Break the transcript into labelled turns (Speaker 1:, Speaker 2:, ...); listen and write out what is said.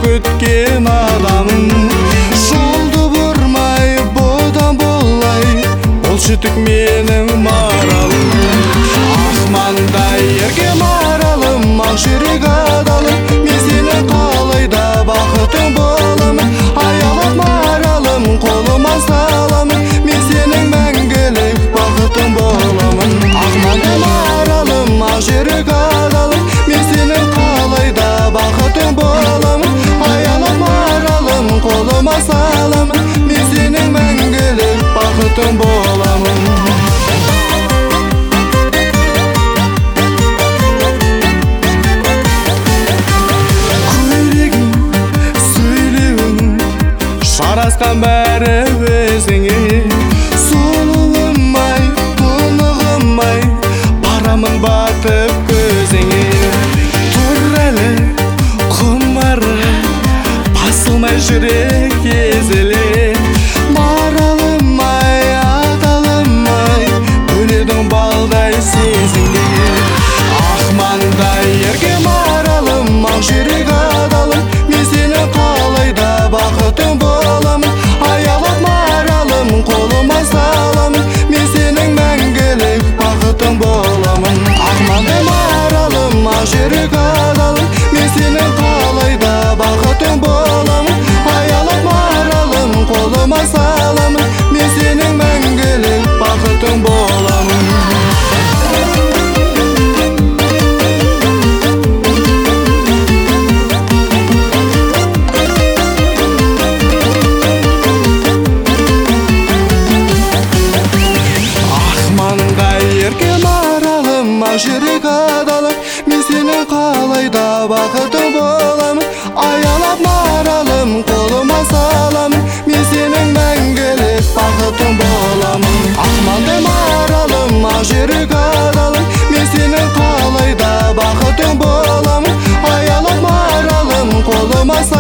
Speaker 1: күткен адамым. Жолды бұрмай бұдан болай, ол шүтік менің маралым. Ақмандай ерге маралым, ақ жүрек адалым, мен сені қалайда бақытың боламын. Аялап маралым, қолыма саламын, мен сенің мәңгілік бақытың боламын. Ақмандай маралым, ақ жүрек адалым, мен сенің қалайда бақытың боламын. Аялап маралым, қолыма саламын, мен сенің мәңгілік бақытың боламын. Жарасқан бәрі өзіңе, сұлуым-ай, тұнығым-ай, барамын батып көзіңе. Тұр әлі құмары, басылмай жүрек езіле. Маралым-ай, адалым-ай, бөледің балдай сезімге. Ақмандай ерге маралым, ақ жүрек адалым, мен сені қалайда бақытың боламын. Аялап маралым, қолыма саламын, мен сенің мәңгілік бақытың боламын. Ақмандай маралым, ақ жүрек адалым, мен сенің қалайда бақытың боламын. Аялап маралым, қолыма саламын, мен сенің мәңгілік бақытың боламын. Жүрек адалым, мен сенің қалайда бақытың боламын. Аялап маралым, қолыма саламын, мен сенің мәңгілік бақытың боламын. Ақмандай маралым, ақ жүрек адалым, мен сенің қалайда бақытың боламын. Аялап маралым, қолыма саламын.